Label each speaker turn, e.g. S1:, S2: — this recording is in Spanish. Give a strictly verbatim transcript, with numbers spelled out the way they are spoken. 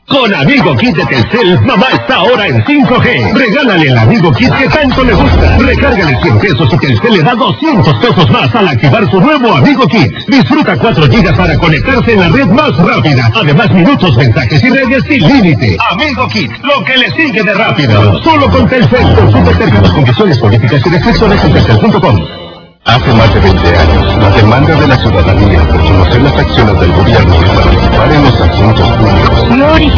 S1: Con Amigo Kit de Telcel, mamá está ahora en cinco G. Regálale el Amigo Kit que tanto le gusta. Recárgale cien pesos y Telcel le da doscientos pesos más al activar su nuevo Amigo Kit. Disfruta cuatro gigas para conectarse en la red más rápida. Además, minutos, mensajes y redes sin límite. Amigo Kit, lo que le sigue de rápido. Solo con Telcel. Consulta términos, condiciones, políticas y restricciones en telcel punto com.
S2: Hace más de veinte años, la demanda de la ciudadanía por conocer las acciones del gobierno y participar en los asuntos públicos